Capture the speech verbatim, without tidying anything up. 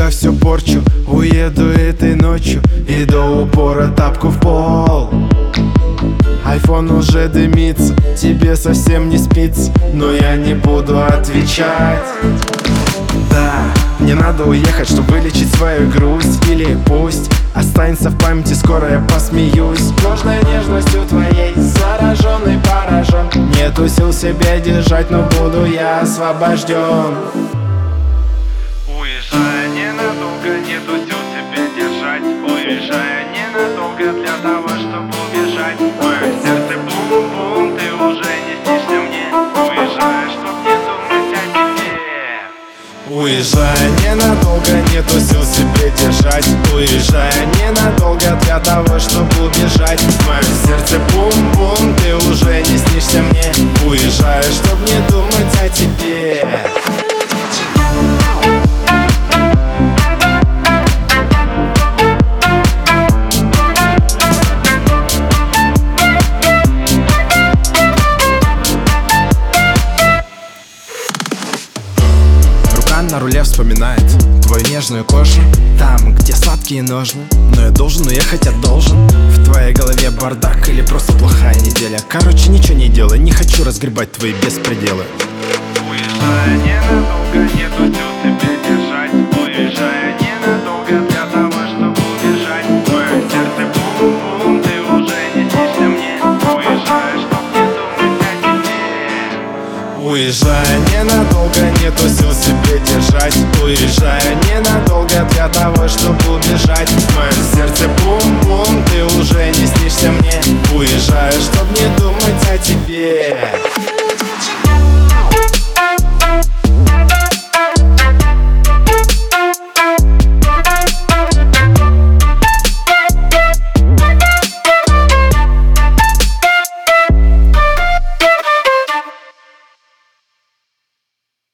все порчу. Уеду этой ночью и до упора тапку в пол. Айфон уже дымится, тебе совсем не спится, но я не буду отвечать. Да, мне надо уехать, чтобы вылечить свою грусть. Или пусть останется в памяти, скоро я посмеюсь. Ложной нежностью твоей заражен и поражен. Нету сил себя держать, но буду я освобожден. Уезжая ненадолго, нету сил себя держать. Уезжая ненадолго для того, чтобы убежать. Мое сердце бум-бум, ты уже не снишься мне. Уезжая, чтоб не думать о тебе. Уезжая ненадолго, нету сил себе держать. Уезжая ненадолго для того, чтобы убежать. Мое сердце бум-бум, ты уже не снишься мне. Уезжая, чтоб не думать о тебе. На руле вспоминает твою нежную кожу, там, где сладкие ножны. Но я должен уехать, я должен. В твоей голове бардак или просто плохая неделя. Короче, ничего не делай, не хочу разгребать твои беспределы. Уезжая ненадолго, нету сил себя держать. Уезжая ненадолго для того, чтобы убежать. Мое сердце бум-бум, ты уже не снишься мне. Уезжая, чтоб не думать о тебе. Уезжая ненадолго, нету сил себе держать. Уезжая ненадолго для того, чтобы убежать. Мое сердце бум-бум, ты уже